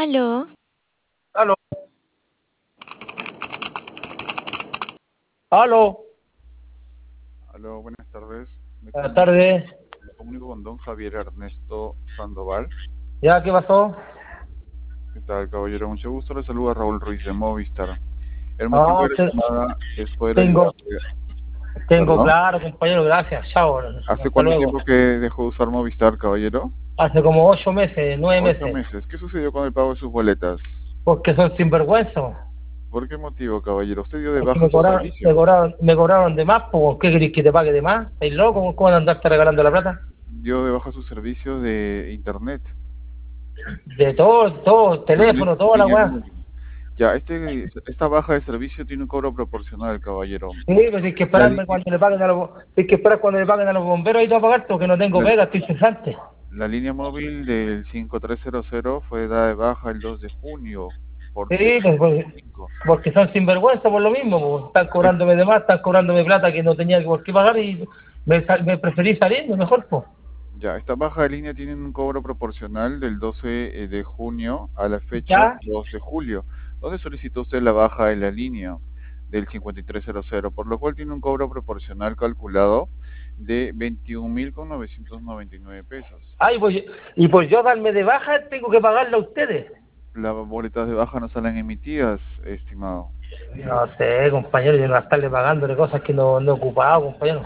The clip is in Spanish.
Aló, Aló, aló, Aló, buenas tardes. Me buenas comunico, tardes. me comunico con don Javier Ernesto Sandoval. ¿Ya qué pasó? ¿Qué tal, caballero? Mucho gusto. Le saluda Raúl Ruiz de Movistar. El motivo Ah, de la llamada es poder tengo, ayudarle. tengo ¿Perdón? claro, compañero, gracias, chao, ¿Hace hasta cuánto luego. tiempo que dejó de usar Movistar, caballero? Hace como 8 meses, nueve Ocho meses, meses. ¿Qué sucedió con el pago de sus boletas? porque son sinvergüenza, ¿Por qué motivo, caballero? ¿Usted dio de porque baja su servicio? me cobraron de más, pues, ¿qué querés que te pague de más? ¿Estás loco? ¿Cómo van a andarte regalando la plata? Dio de baja su servicio de internet. De todo, teléfono, toda la Línea weá. móvil. Ya, esta baja de servicio tiene un cobro proporcional, caballero. Sí, pues hay que La, esperarme cuando le paguen a hay que esperar cuando le paguen a los bomberos y todo a pagar, porque no tengo la, pega, estoy cesante. La línea móvil del 5300 fue dada de baja el 2 de junio por Sí, cinco. porque son sinvergüenza por lo mismo, pues. Están Es- cobrándome de más, están cobrándome plata que no tenía por qué pagar y me preferí salirme mejor, pues. Ya, esta baja de línea tiene un cobro proporcional del 12 de junio a la fecha Ya, 2 de julio, donde solicitó usted la baja en la línea del 5300, por lo cual tiene un cobro proporcional calculado de 21.999 pesos. ay, pues, y pues yo darme de baja tengo que pagarle a ustedes. Las boletas de baja no salen emitidas, estimado. No sé, compañero, yo no estarle pagándole cosas que no he ocupado, compañero.